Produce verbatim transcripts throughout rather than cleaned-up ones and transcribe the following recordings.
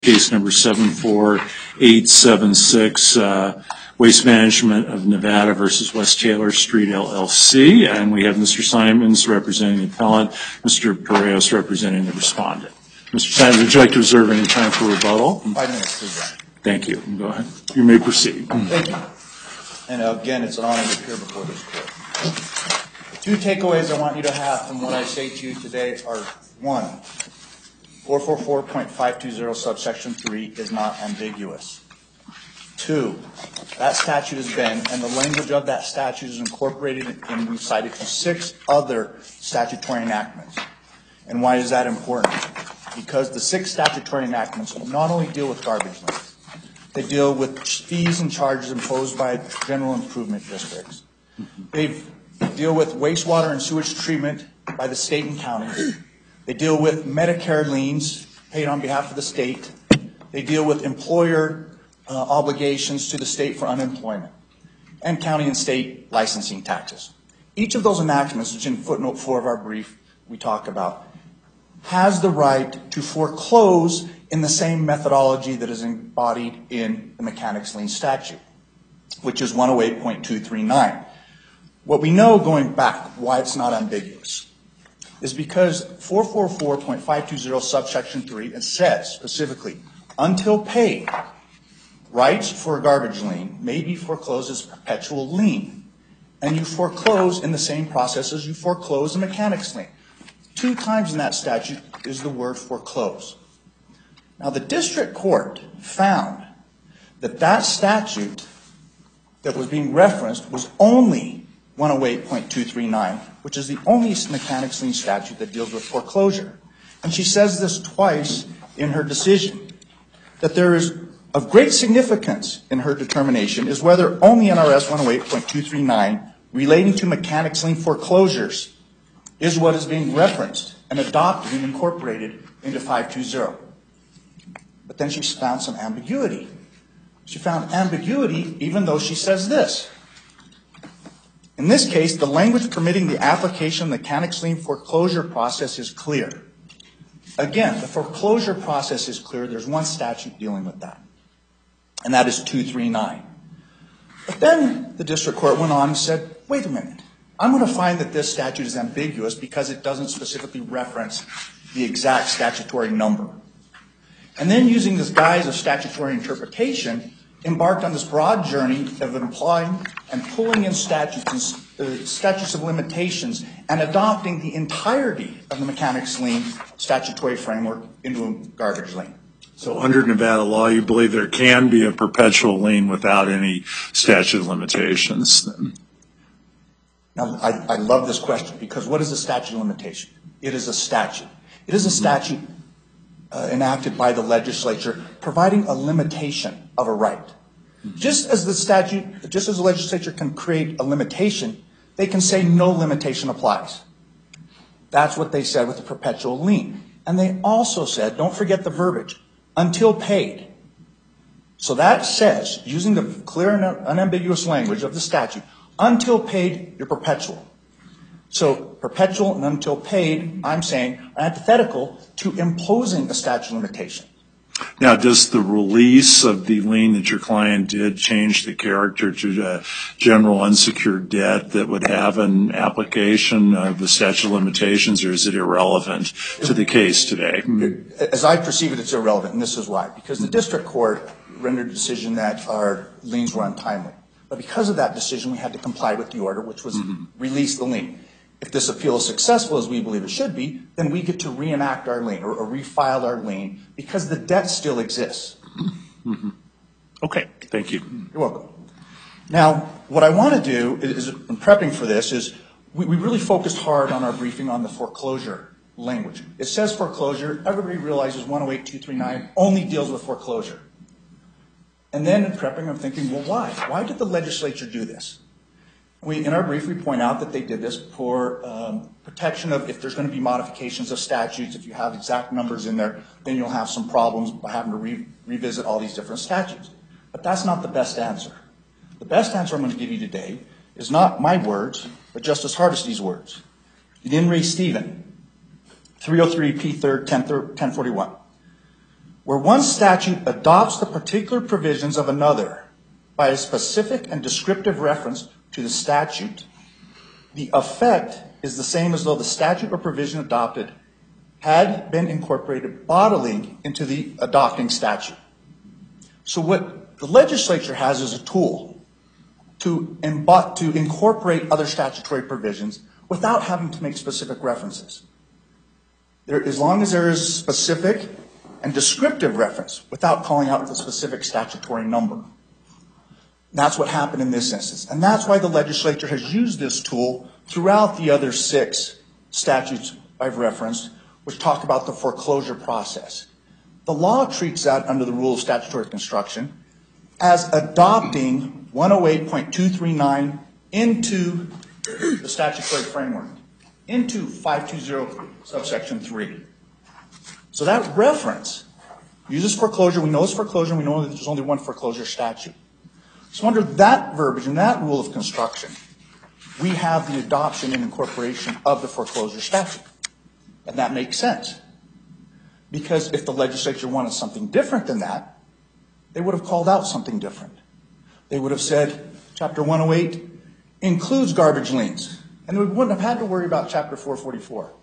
Case number seven four eight seven six, uh, Waste Management of Nevada versus West Taylor Street L L C. And we have Mister Simons representing the appellant, Mister Pereos representing the respondent. Mister Simons, would you like to reserve any time for rebuttal? Five minutes, please. Thank you. Go ahead. You may proceed. Thank you. And again, it's an honor to appear before this court. The two takeaways I want you to have from what I say to you today are, one, four forty-four point five two zero subsection three is not ambiguous. Two, that statute has been, and the language of that statute is incorporated and we've cited to six other statutory enactments. And why is that important? Because the six statutory enactments not only deal with garbage liens, they deal with fees and charges imposed by general improvement districts. They deal with wastewater and sewage treatment by the state and county. They deal with Medicare liens paid on behalf of the state. They deal with employer uh, obligations to the state for unemployment, and county and state licensing taxes. Each of those enactments, which in footnote four of our brief we talk about, has the right to foreclose in the same methodology that is embodied in the mechanics lien statute, which is one oh eight point two three nine. What we know going back, why it's not ambiguous, is because four forty-four point five two zero subsection three, it says specifically, until paid, rights for a garbage lien may be foreclosed as perpetual lien. And you foreclose in the same process as you foreclose a mechanics lien. Two times in that statute is the word foreclose. Now the district court found that that statute that was being referenced was only one oh eight point two three nine, which is the only mechanics lien statute that deals with foreclosure. And she says this twice in her decision, that there is of great significance in her determination is whether only N R S one oh eight point two three nine relating to mechanics lien foreclosures is what is being referenced and adopted and incorporated into five two zero. But then she found some ambiguity. She found ambiguity even though she says this. In this case, the language permitting the application of the mechanics lien foreclosure process is clear. Again, the foreclosure process is clear. There's one statute dealing with that, and that is two thirty-nine. But then the district court went on and said, wait a minute. I'm going to find that this statute is ambiguous because it doesn't specifically reference the exact statutory number. And then using this guise of statutory interpretation, embarked on this broad journey of implying and pulling in statutes, uh, statutes of limitations and adopting the entirety of the mechanics lien statutory framework into a garbage lien. So under Nevada law, you believe there can be a perpetual lien without any statute of limitations? Then? Now, I, I love this question because what is a statute of limitation? It is a statute. It is a statute uh, enacted by the legislature providing a limitation of a right. Just as the statute, just as the legislature can create a limitation, they can say no limitation applies. That's what they said with the perpetual lien. And they also said, don't forget the verbiage, until paid. So that says, using the clear and unambiguous language of the statute, until paid, you're perpetual. So perpetual and until paid, I'm saying, are antithetical to imposing a statute of limitation. Now, does the release of the lien that your client did change the character to uh, general unsecured debt that would have an application of the statute of limitations, or is it irrelevant to the case today? As I perceive it, it's irrelevant, and this is why. Because the district court rendered a decision that our liens were untimely. But because of that decision, we had to comply with the order, which was mm-hmm. release the lien. If this appeal is successful, as we believe it should be, then we get to reenact our lien or, or refile our lien because the debt still exists. Mm-hmm. Okay, thank you. You're welcome. Now, what I want to do is, in prepping for this, is we, we really focused hard on our briefing on the foreclosure language. It says foreclosure. Everybody realizes one oh eight point two three nine only deals with foreclosure. And then in prepping, I'm thinking, well, why? Why did the legislature do this? We, in our brief, we point out that they did this for um, protection of if there's going to be modifications of statutes. If you have exact numbers in there, then you'll have some problems by having to re revisit all these different statutes. But that's not the best answer. The best answer I'm going to give you today is not my words, but Justice Hardesty's words. In In re Stephen, three oh three P third ten forty-one. Where one statute adopts the particular provisions of another by a specific and descriptive reference to the statute, the effect is the same as though the statute or provision adopted had been incorporated bodily into the adopting statute. So what the legislature has is a tool to, imbo- to incorporate other statutory provisions without having to make specific references. There, as long as there is specific and descriptive reference without calling out the specific statutory number. That's what happened in this instance. And that's why the legislature has used this tool throughout the other six statutes I've referenced, which talk about the foreclosure process. The law treats that under the rule of statutory construction as adopting one oh eight point two three nine into the statutory framework, into five two zero subsection three. So that reference uses foreclosure. We know it's foreclosure. We know that there's only one foreclosure statute. So under that verbiage and that rule of construction, we have the adoption and incorporation of the foreclosure statute. And that makes sense. Because if the legislature wanted something different than that, they would have called out something different. They would have said, Chapter one oh eight includes garbage liens. And we wouldn't have had to worry about Chapter four forty-four.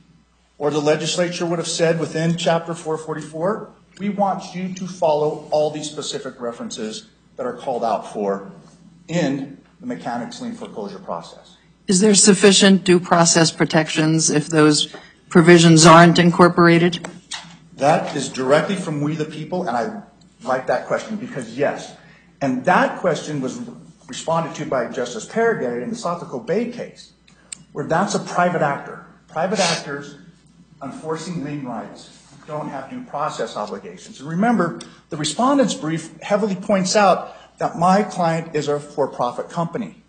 Or the legislature would have said within Chapter four forty-four, we want you to follow all these specific references that are called out for in the mechanics lien foreclosure process. Is there sufficient due process protections if those provisions aren't incorporated? That is directly from We the People, and I like that question because yes. And that question was responded to by Justice Paraguay in the Sothico Bay case, where that's a private actor. Private actors enforcing lien rights don't have due process obligations. And remember, the respondent's brief heavily points out that my client is a for-profit company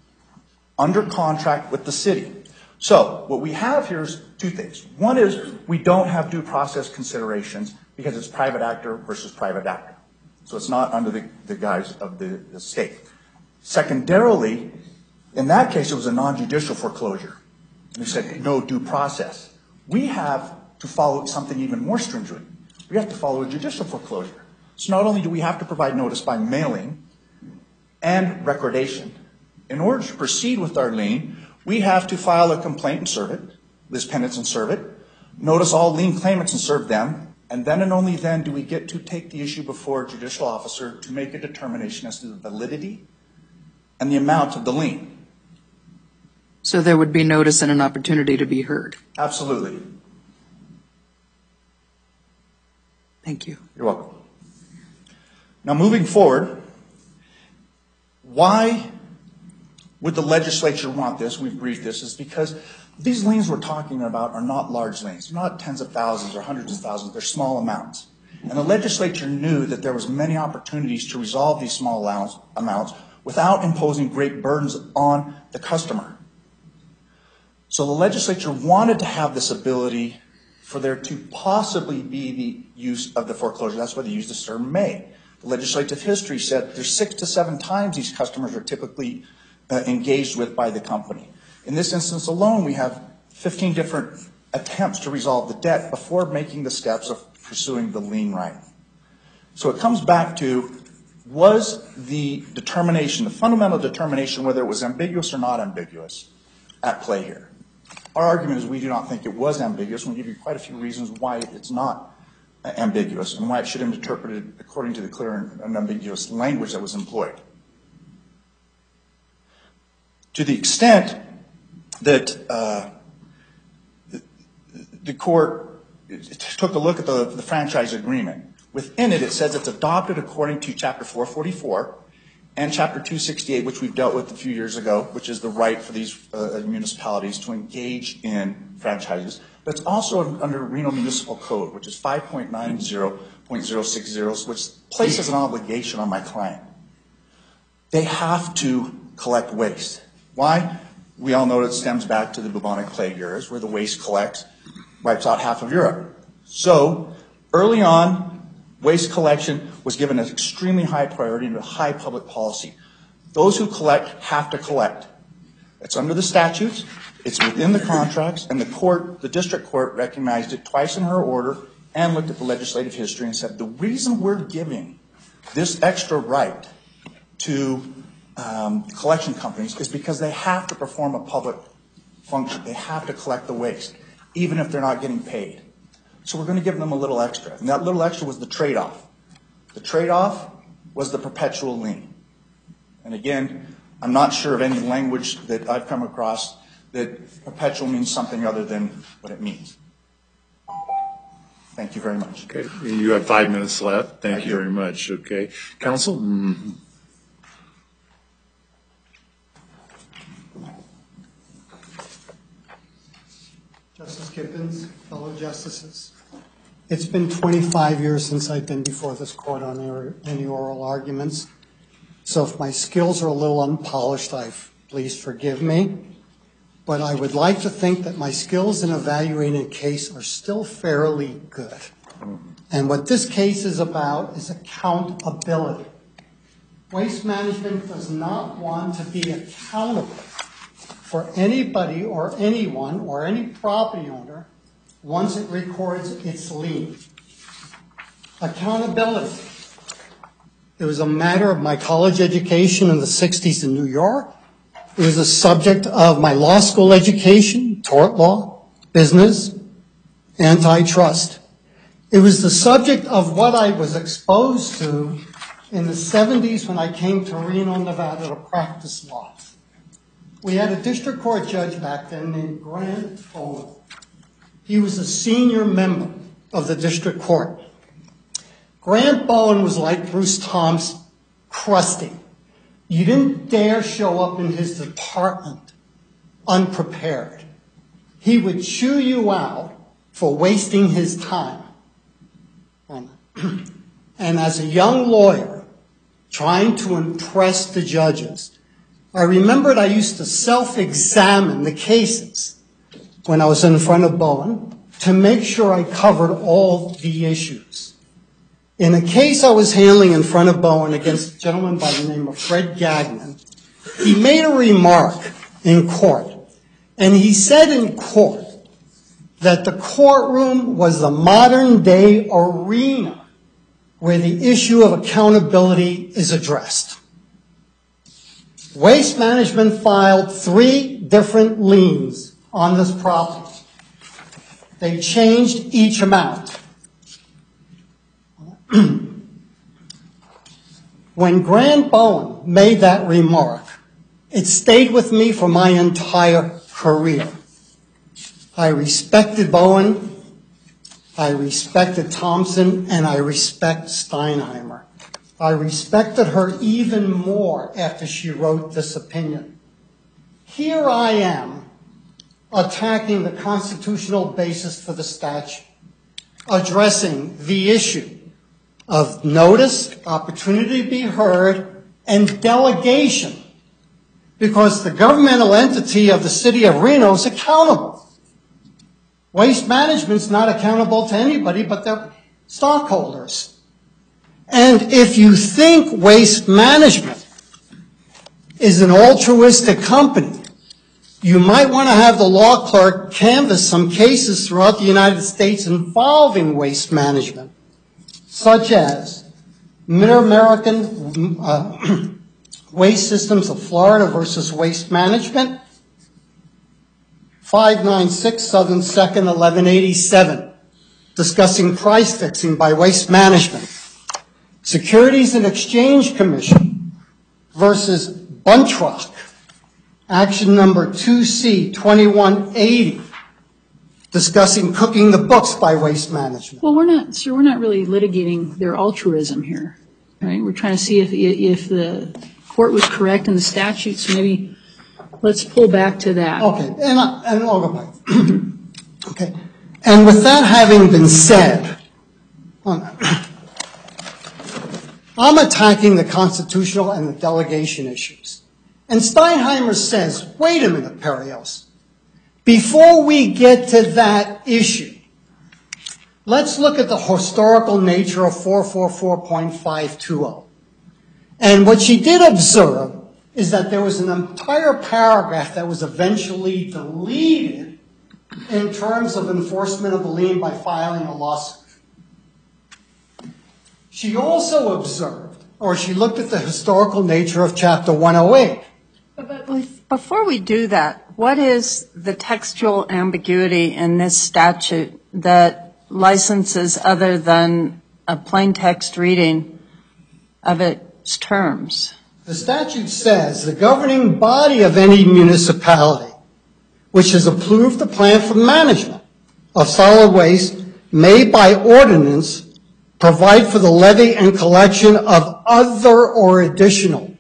under contract with the city. So what we have here is two things. One is we don't have due process considerations because it's private actor versus private actor. So it's not under the, the guise of the, the state. Secondarily, in that case, it was a non-judicial foreclosure. And we said no due process. We have to follow something even more stringent. We have to follow a judicial foreclosure. So not only do we have to provide notice by mailing and recordation, in order to proceed with our lien, we have to file a complaint and serve it, lis pendens and serve it, notice all lien claimants and serve them, and then and only then do we get to take the issue before a judicial officer to make a determination as to the validity and the amount of the lien. So there would be notice and an opportunity to be heard. Absolutely. Thank you. You're welcome. Now moving forward, why would the legislature want this? We've briefed this, is because these liens we're talking about are not large liens. They're not tens of thousands or hundreds of thousands. They're small amounts. And the legislature knew that there was many opportunities to resolve these small amounts without imposing great burdens on the customer. So the legislature wanted to have this ability for there to possibly be the use of the foreclosure. That's why they used the term may. The legislative history said there's six to seven times these customers are typically uh, engaged with by the company. In this instance alone, we have fifteen different attempts to resolve the debt before making the steps of pursuing the lien right. So it comes back to, was the determination, the fundamental determination, whether it was ambiguous or not ambiguous, at play here? Our argument is we do not think it was ambiguous. We'll give you quite a few reasons why it's not ambiguous and why it should have been interpreted according to the clear and unambiguous language that was employed. To the extent that uh, the, the court took a look at the, the franchise agreement, within it it says it's adopted according to Chapter four forty-four and Chapter two sixty-eight, which we've dealt with a few years ago, which is the right for these uh, municipalities to engage in franchises. But it's also under Reno Municipal Code, which is five point nine zero point zero six zero, which places an obligation on my client. They have to collect waste. Why? We all know it stems back to the bubonic plague years, where the waste collects, wipes out half of Europe. So early on, waste collection was given an extremely high priority and a high public policy. Those who collect have to collect. It's under the statutes, it's within the contracts, and the court, the district court, recognized it twice in her order and looked at the legislative history and said, the reason we're giving this extra right to um, collection companies is because they have to perform a public function. They have to collect the waste, even if they're not getting paid. So we're going to give them a little extra. And that little extra was the trade-off. The trade-off was the perpetual lien. And again, I'm not sure of any language that I've come across that perpetual means something other than what it means. Thank you very much. Okay, you have five minutes left. Thank I you do. very much. Okay, counsel? Mm. Justice Kippens, fellow justices. It's been twenty-five years since I've been before this court on any oral arguments. So if my skills are a little unpolished, I please forgive me. But I would like to think that my skills in evaluating a case are still fairly good. And what this case is about is accountability. Waste management does not want to be accountable for anybody or anyone or any property owner once it records its lien. Accountability. It was a matter of my college education in the sixties in New York. It was a subject of my law school education, tort law, business, antitrust. It was the subject of what I was exposed to in the seventies when I came to Reno, Nevada to practice law. We had a district court judge back then named Grant Bowen. He was a senior member of the district court. Grant Bowen was like Bruce Thompson, crusty. You didn't dare show up in his department unprepared. He would chew you out for wasting his time. And as a young lawyer, trying to impress the judges, I remembered I used to self-examine the cases when I was in front of Bowen to make sure I covered all the issues. In a case I was handling in front of Bowen against a gentleman by the name of Fred Gagnon, he made a remark in court, and he said in court that the courtroom was the modern-day arena where the issue of accountability is addressed. Waste Management filed three different liens on this property. They changed each amount. When Grant Bowen made that remark, it stayed with me for my entire career. I respected Bowen, I respected Thompson, and I respect Steinheimer. I respected her even more after she wrote this opinion. Here I am attacking the constitutional basis for the statute, addressing the issue of notice, opportunity to be heard, and delegation, because the governmental entity of the city of Reno is accountable. Waste Management's not accountable to anybody but their stockholders. And if you think Waste Management is an altruistic company, you might want to have the law clerk canvass some cases throughout the United States involving Waste Management, such as Mid-American uh, Waste Systems of Florida versus Waste Management, five ninety-six Southern second, eleven eighty-seven, discussing price fixing by Waste Management. Securities and Exchange Commission versus Buntrock, action number two C twenty-one eighty, discussing cooking the books by Waste Management. Well, we're not, sir, we're not really litigating their altruism here, right? We're trying to see if if the court was correct in the statute, so maybe let's pull back to that. Okay, and, I, and I'll go back. Okay, and with that having been said, I'm attacking the constitutional and the delegation issues. And Steinheimer says, wait a minute, Perios. Before we get to that issue, let's look at the historical nature of four forty-four point five twenty. And what she did observe is that there was an entire paragraph that was eventually deleted in terms of enforcement of the lien by filing a lawsuit. She also observed, or she looked at the historical nature of Chapter one oh eight. But before we do that, what is the textual ambiguity in this statute that licenses other than a plain text reading of its terms? The statute says the governing body of any municipality which has approved the plan for management of solid waste may by ordinance provide for the levy and collection of other or additional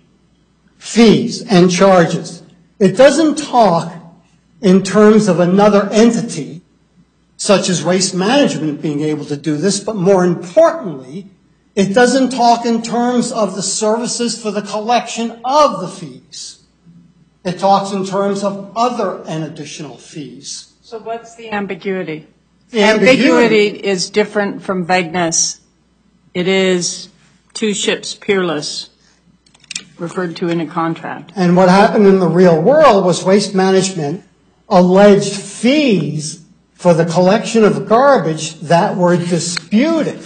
fees and charges. It doesn't talk in terms of another entity, such as waste management being able to do this, but more importantly, it doesn't talk in terms of the services for the collection of the fees. It talks in terms of other and additional fees. So what's the ambiguity? The ambiguity is different from vagueness. It is two ships peerless, referred to in a contract. And what happened in the real world was waste management alleged fees for the collection of garbage that were disputed.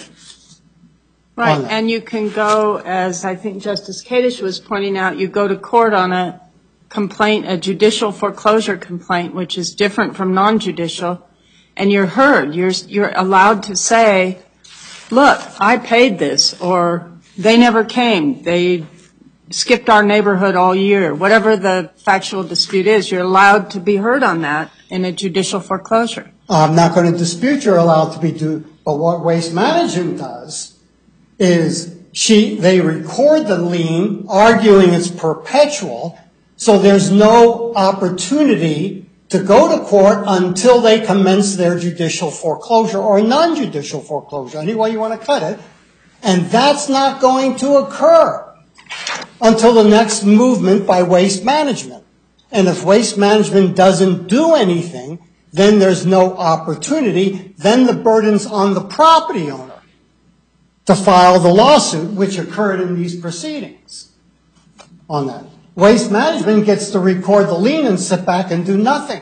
Right, and you can go, as I think Justice Kadish was pointing out, you go to court on a complaint, a judicial foreclosure complaint, which is different from non-judicial, and you're heard. You're, you're allowed to say, look, I paid this, or they never came. They skipped our neighborhood all year. Whatever the factual dispute is, you're allowed to be heard on that in a judicial foreclosure. I'm not going to dispute you're allowed to be do, but what waste management does is she they record the lien, arguing it's perpetual, so there's no opportunity to go to court until they commence their judicial foreclosure or non-judicial foreclosure, any way you want to cut it. And that's not going to occur until the next movement by waste management. And if waste management doesn't do anything, then there's no opportunity. Then the burden's on the property owner to file the lawsuit, which occurred in these proceedings on that. Waste management gets to record the lien and sit back and do nothing.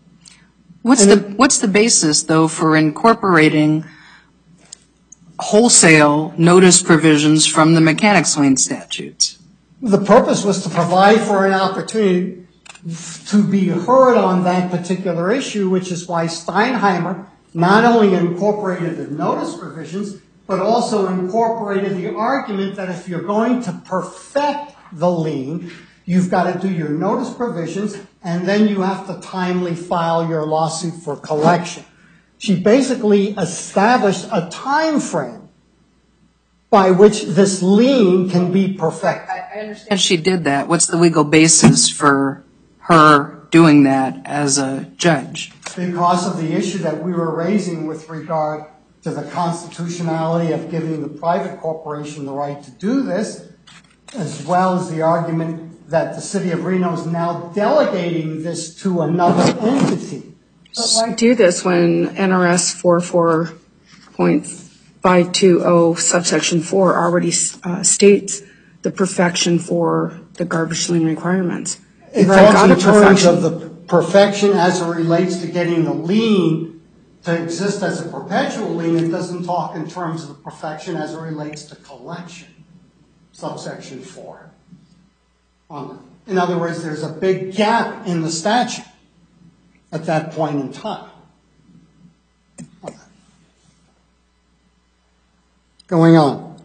What's the, what's the basis, though, for incorporating wholesale notice provisions from the mechanics lien statutes? The purpose was to provide for an opportunity to be heard on that particular issue, which is why Steinheimer not only incorporated the notice provisions, but also incorporated the argument that if you're going to perfect the lien, you've got to do your notice provisions, and then you have to timely file your lawsuit for collection. She basically established a time frame by which this lien can be perfected. I understand she did that. What's the legal basis for her doing that as a judge? Because of the issue that we were raising with regard to the constitutionality of giving the private corporation the right to do this, as well as the argument that the city of Reno is now delegating this to another entity. But why do this when N R S forty-four point five two zero subsection four already uh, states the perfection for the garbage lien requirements? It talks in terms of the perfection as it relates to getting the lien to exist as a perpetual lien. It doesn't talk in terms of the perfection as it relates to collection, subsection four. In other words, there's a big gap in the statute at that point in time. Going on.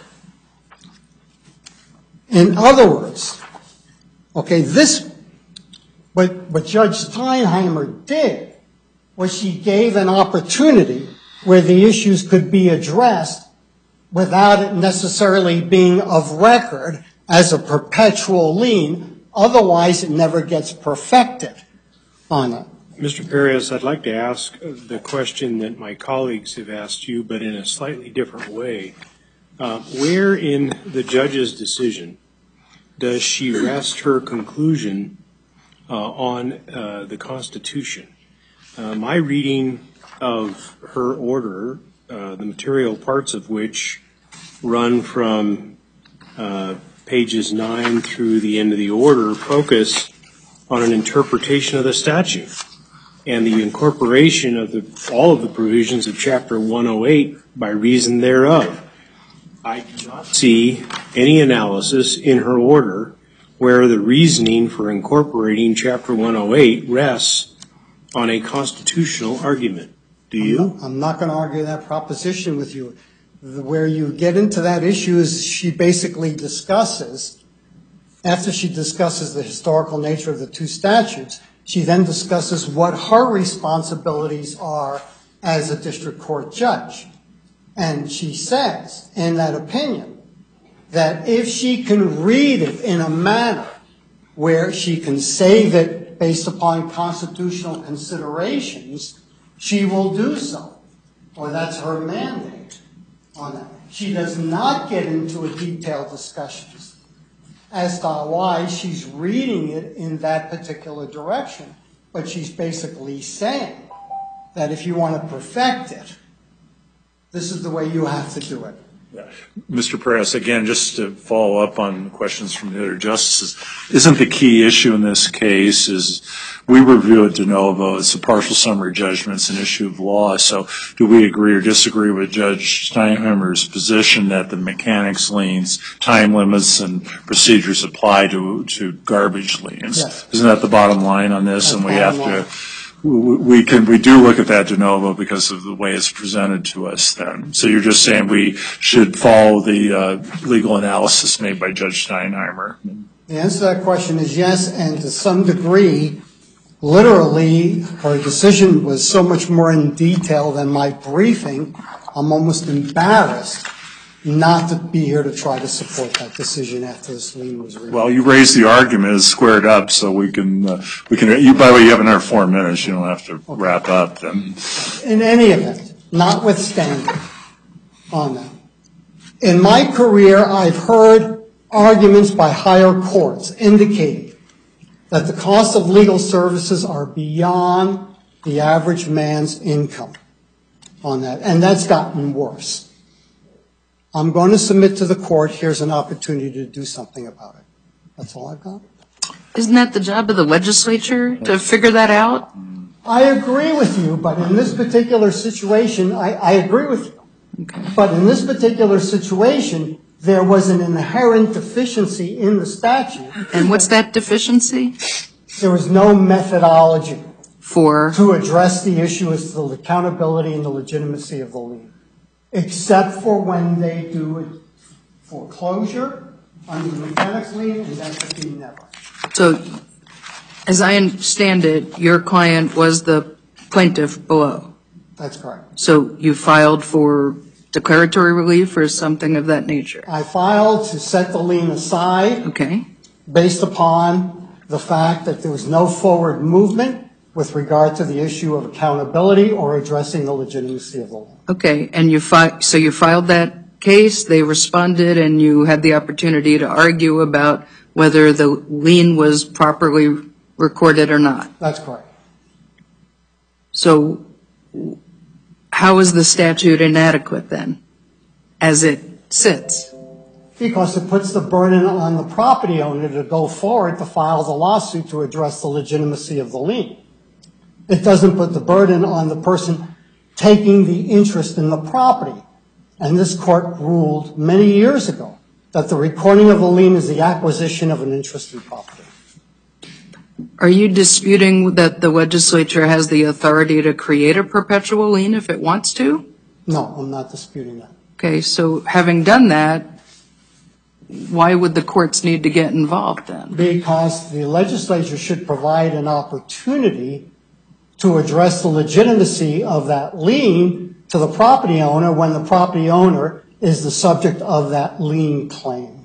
In other words, okay, this, what, what Judge Steinheimer did was she gave an opportunity where the issues could be addressed without it necessarily being of record as a perpetual lien. Otherwise, it never gets perfected on it. Mister Perez, I'd like to ask the question that my colleagues have asked you, but in a slightly different way. Uh, where in the judge's decision does she rest her conclusion uh, on uh, the Constitution? Uh, my reading of her order, uh, the material parts of which run from uh, pages nine through the end of the order, focus on an interpretation of the statute and the incorporation of the, all of the provisions of Chapter one oh eight by reason thereof. I do not see any analysis in her order where the reasoning for incorporating Chapter one oh eight rests on a constitutional argument. Do you? I'm not going to argue that proposition with you. The- Where you get into that issue is she basically discusses, after she discusses the historical nature of the two statutes, she then discusses what her responsibilities are as a district court judge. And she says in that opinion that if she can read it in a manner where she can save it based upon constitutional considerations, she will do so. Or that's her mandate on that. She does not get into a detailed discussions as to why she's reading it in that particular direction. But she's basically saying that if you want to perfect it, this is the way you have to do it. Mister Perez, again, just to follow up on questions from the other justices, isn't the key issue in this case is we review it de novo, it's a partial summary judgment, it's an issue of law, so do we agree or disagree with Judge Steinheimer's position that the mechanics liens, time limits, and procedures apply to, to garbage liens? Yes. Isn't that the bottom line on this? That's and we have bottom line. to We we can, we do look at that de novo because of the way it's presented to us then. So you're just saying we should follow the uh, legal analysis made by Judge Steinheimer? The answer to that question is yes, and to some degree, literally, her decision was so much more in detail than my briefing, I'm almost embarrassed not to be here to try to support that decision after this lien was reviewed. Well, you raised the argument, it's squared up, so we can, uh, we can, you, by the way, you have another four minutes, you don't have to wrap up then. In any event, notwithstanding on that, in my career, I've heard arguments by higher courts indicating that the cost of legal services are beyond the average man's income on that, and that's gotten worse. I'm going to submit to the court, here's an opportunity to do something about it. That's all I've got. Isn't that the job of the legislature to figure that out? I agree with you, but in this particular situation, I, I agree with you. Okay. But in this particular situation, there was an inherent deficiency in the statute. And what's that deficiency? There was no methodology For? to address the issue as to the accountability and the legitimacy of the lien, except for when they do it foreclosure under the mechanics lien, and that could be never. So, as I understand it, your client was the plaintiff below. That's correct. So you filed for declaratory relief or something of that nature? I filed to set the lien aside Okay. based upon the fact that there was no forward movement with regard to the issue of accountability or addressing the legitimacy of the law. Okay, and you fi- so you filed that case, they responded, and you had the opportunity to argue about whether the lien was properly recorded or not. That's correct. So how is the statute inadequate then, as it sits? Because it puts the burden on the property owner to go forward to file the lawsuit to address the legitimacy of the lien. It doesn't put the burden on the person taking the interest in the property. And this court ruled many years ago that the recording of a lien is the acquisition of an interest in property. Are you disputing that the legislature has the authority to create a perpetual lien if it wants to? No, I'm not disputing that. Okay, so having done that, why would the courts need to get involved then? Because the legislature should provide an opportunity to address the legitimacy of that lien to the property owner when the property owner is the subject of that lien claim.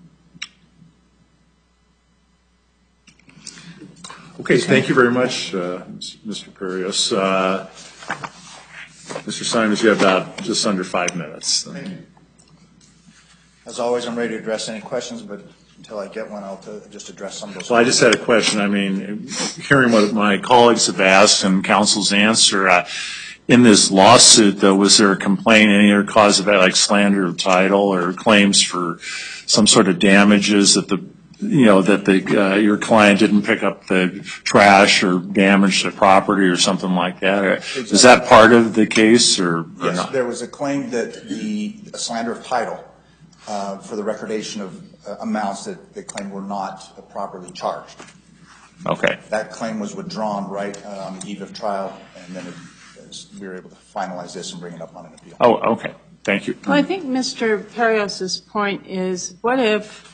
Okay, thank you very much, uh, Mister Perios. Uh, Mister Simons, you have about just under five minutes. Thank you. As always, I'm ready to address any questions, but until I get one, I'll t- just address some of those. Well, I just had a question. I mean, hearing what my colleagues have asked and counsel's answer, uh, in this lawsuit, though, was there a complaint, any other cause of that, like slander of title or claims for some sort of damages that the, you know, that the uh, your client didn't pick up the trash or damage the property or something like that? Exactly. Is that part of the case or, or yes, not? There was a claim that the a slander of title, uh, for the recordation of uh, amounts that they claim were not properly charged. Okay. That claim was withdrawn right uh, on the eve of trial, and then it, we were able to finalize this and bring it up on an appeal. Oh, okay. Thank you. Well, I think Mister Perrios's point is, what if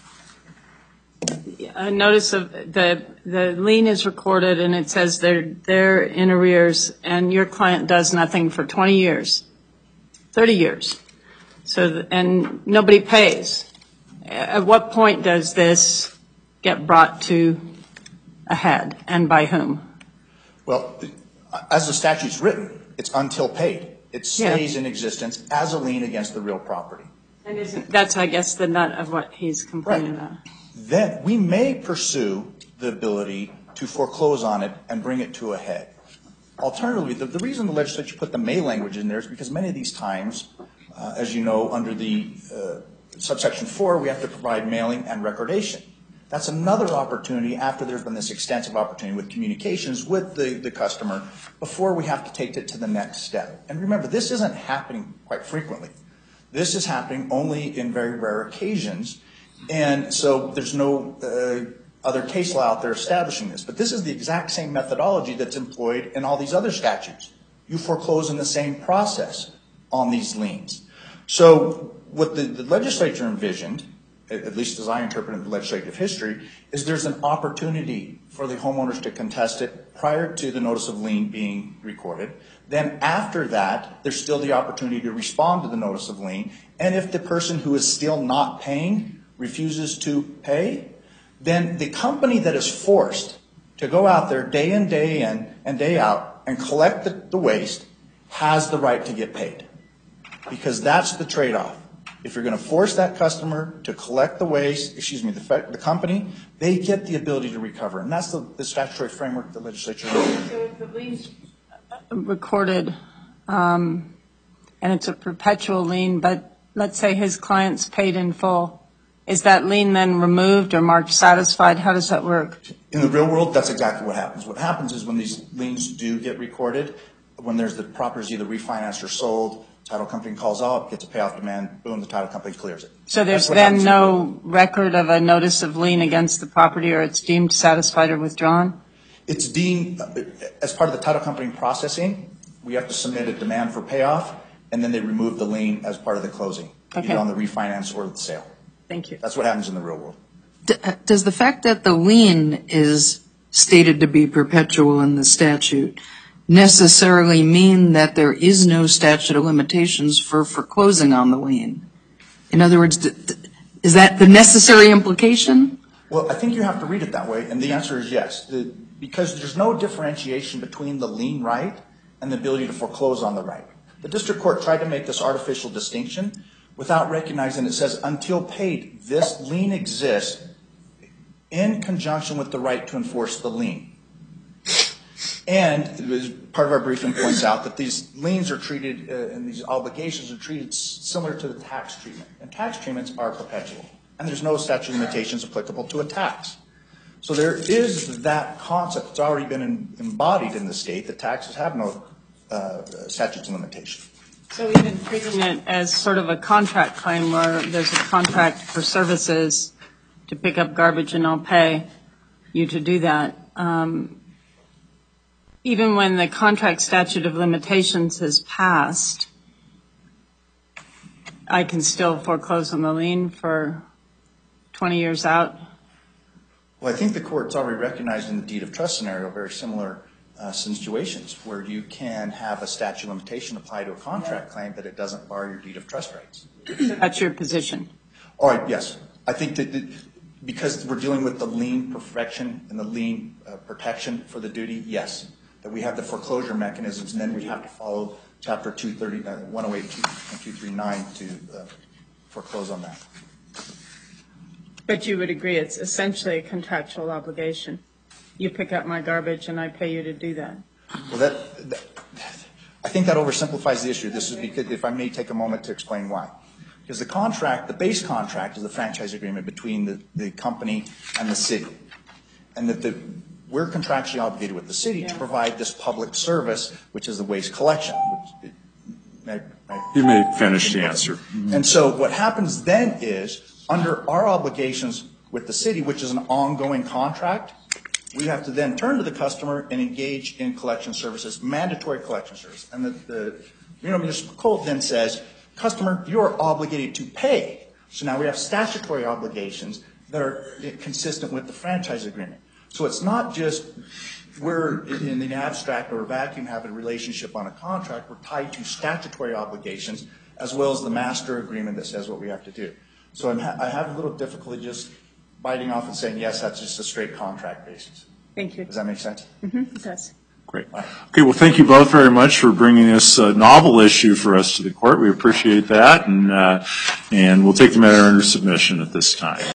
a notice of the the lien is recorded and it says they're they're in arrears, and your client does nothing for twenty years, thirty years, so th- and nobody pays. At what point does this get brought to a head, and by whom? Well, as the statute's written, it's until paid. It stays yeah. in existence as a lien against the real property. And isn't, that's, I guess, the nut of what he's complaining right. about. Then we may pursue the ability to foreclose on it and bring it to a head. Alternatively, the, the reason the legislature put the may language in there is because many of these times, uh, as you know, under the uh, subsection four, we have to provide mailing and recordation. That's another opportunity after there's been this extensive opportunity with communications with the, the customer before we have to take it to the next step. And remember, this isn't happening quite frequently. This is happening only in very rare occasions. And so there's no uh, other case law out there establishing this. But this is the exact same methodology that's employed in all these other statutes. You foreclose in the same process on these liens. So what the, the legislature envisioned, at least as I interpret in the legislative history, is there's an opportunity for the homeowners to contest it prior to the notice of lien being recorded. Then after that, there's still the opportunity to respond to the notice of lien. And if the person who is still not paying refuses to pay, then the company that is forced to go out there day in, day in, and day out and collect the, the waste has the right to get paid. Because that's the trade-off. If you're going to force that customer to collect the waste, excuse me, the, the company, they get the ability to recover. And that's the, the statutory framework the legislature has. So if the lien's recorded um, and it's a perpetual lien, but let's say his client's paid in full, is that lien then removed or marked satisfied? How does that work? In the real world, that's exactly what happens. What happens is when these liens do get recorded, when there's the property either refinanced or sold, title company calls out, gets a payoff demand, boom, the title company clears it. So there's then no record of a notice of lien against the property, or it's deemed satisfied or withdrawn? It's deemed, as part of the title company processing, we have to submit a demand for payoff, and then they remove the lien as part of the closing, okay. either on the refinance or the sale. Thank you. That's what happens in the real world. Does the fact that the lien is stated to be perpetual in the statute necessarily mean that there is no statute of limitations for foreclosing on the lien? In other words, is that the necessary implication? Well, I think you have to read it that way, and the answer is yes. The, because there's no differentiation between the lien right and the ability to foreclose on the right. The district court tried to make this artificial distinction without recognizing it says until paid, this lien exists in conjunction with the right to enforce the lien. And as part of our briefing points out that these liens are treated uh, and these obligations are treated s- similar to the tax treatment. And tax treatments are perpetual. And there's no statute of limitations applicable to a tax. So there is that concept. It's already been in, embodied in the state that taxes have no uh, statutes of limitation. So even treating it as sort of a contract claim where there's a contract for services to pick up garbage and I'll pay you to do that. Um, even when the contract statute of limitations has passed, I can still foreclose on the lien for twenty years out? Well, I think the court's already recognized in the deed of trust scenario very similar uh, situations where you can have a statute of limitation apply to a contract claim, but it doesn't bar your deed of trust rights. So that's your position? All right, yes. I think that the, because we're dealing with the lien perfection and the lien uh, protection for the duty, yes, that we have the foreclosure mechanisms, and then we have to follow Chapter two thirty, uh, one oh eight and two thirty-nine to uh, foreclose on that. But you would agree it's essentially a contractual obligation. You pick up my garbage and I pay you to do that. Well, that, that I think that oversimplifies the issue. This is because, if I may take a moment to explain why. Because the contract, the base contract is the franchise agreement between the, the company and the city. And that the, we're contractually obligated with the city yeah. to provide this public service, which is the waste collection. Which, I, I, you may finish the answer. And so what happens then is Under our obligations with the city, which is an ongoing contract, we have to then turn to the customer and engage in collection services, mandatory collection service. And the, the Reno Municipal Code then says, customer, you are obligated to pay. So now we have statutory obligations that are consistent with the franchise agreement. So it's not just we're in the abstract or vacuum having a relationship on a contract. We're tied to statutory obligations as well as the master agreement that says what we have to do. So I'm ha- I have a little difficulty just biting off and saying, yes, that's just a straight contract basis. Thank you. Does that make sense? Mm-hmm, it does. Great. Okay, well, thank you both very much for bringing this uh, novel issue for us to the court. We appreciate that, and uh, and we'll take the matter under submission at this time.